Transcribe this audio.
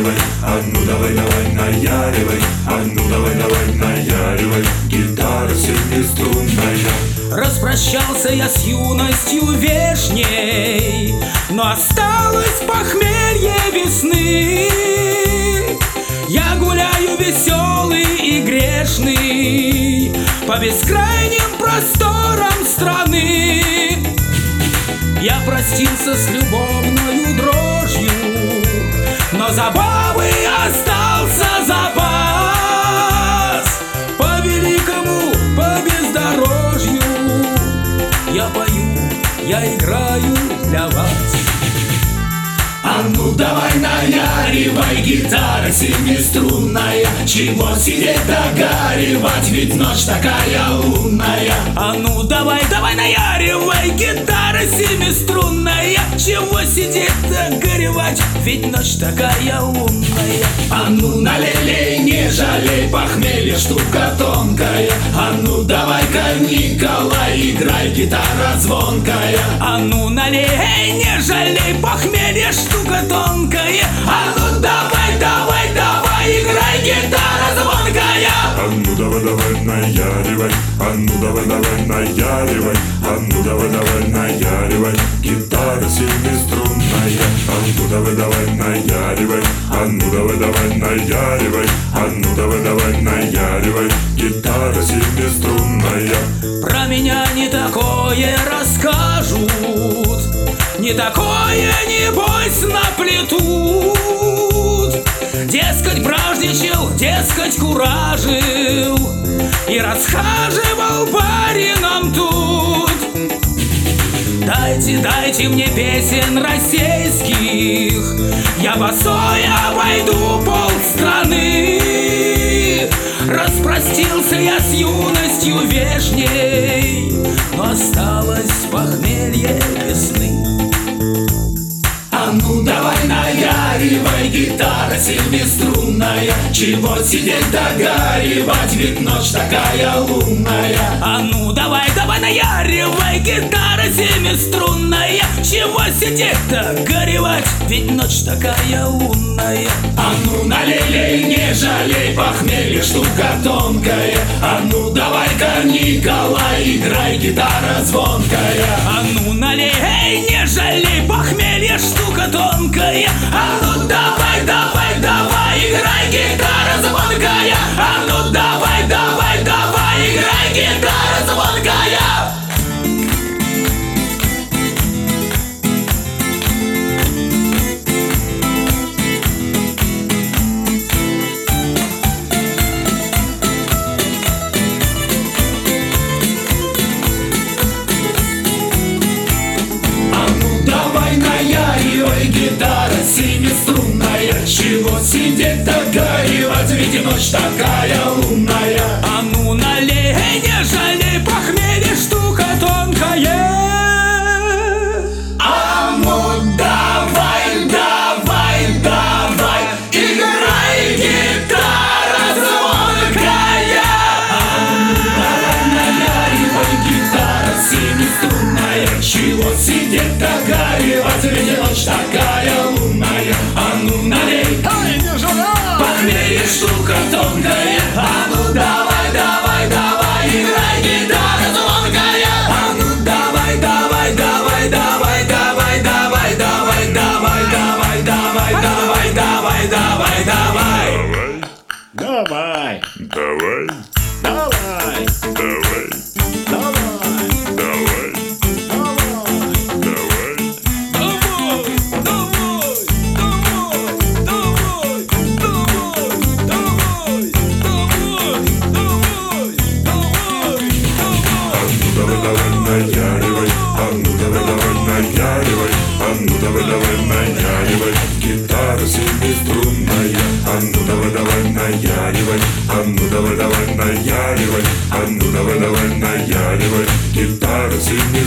наяривай, а ну давай, давай, наяривай, а ну давай, давай, наяривай, гитара семиструнная. Распрощался я с юностью вешней, но осталось похмелье весны. Я гуляю веселый и грешный по бескрайним просторам страны. Я простился с любовною дрожью, но забавы остался запас. По великому, по бездорожью я пою, я играю для вас. А ну давай наяривай, гитара семиструнная, чего сидеть догаривать, ведь ночь такая лунная. А ну давай, давай наяривай, гитара семиструнная, чего сидеть горевать, ведь ночь такая лунная. А ну налей, не жалей, похмелье штука тонкая. А ну давай-ка, Николай, играй, гитара звонкая. А ну налей, не жалей, похмелье штука тонкая. А ну давай, давай, давай, играй, гитара звонкая. А ну давай, давай, наяривай, а ну давай, давай, наяривай, а ну давай, давай, наяривай, гитара семиструнная. А ну давай, давай, наяривай, а ну давай, давай, наяривай, а ну давай, давай, наяривай, гитара семиструнная. Про меня не такое расскажут, не такое, небось, наплетут. Дескать, бражничал, дескать, куражил и расхаживал барином тут. Дайте, дайте мне песен российских, я босой обойду полстраны. Распростился я с юностью вешней, но осталось похмелье весны. А ну давай наяривай, гитара семиструнная, чего сидеть догаривать, ведь ночь такая лунная. А ну давай, давай наяривай, гитара семиструнная, чего сидеть-то горевать, ведь ночь такая лунная. А ну налей, не жалей, похмелье штука тонкая. А ну давай-ка, Николай, играй, гитара звонкая. А ну налей, не жалей, похмелье штука тонкая. А ну давай, давай, давай, играй, гитара звонкая. А ну давай, давай, давай, играй, гитара звонкая. Гитара семиструнная, чего сидеть догаривать, ведь ночь такая лунная. А ну налей, не жалей, похмелье штука тонкая. А ну давай, давай, давай, играй, гитара звонкая. А ну давай, наяривай, гитара семиструнная, чего сидеть догаривать, ведь ночь такая лунная. А ну налей, похмелье штука тонкая. А ну давай, давай, давай, играй, гитара звонкая. А ну давай, давай, давай, давай, давай, давай, давай, давай, давай, давай, давай, давай, давай, давай. Давай, Давай, давай, давай, давай, давай, давай. наяривай, а ну давай, давай, наяривай, а ну давай, давай, наяривай, гитара семиструнная. А ну давай, давай, наяривай, а ну давай, давай, наяривай, а ну давай, давай, наяривай, гитара семиструнная.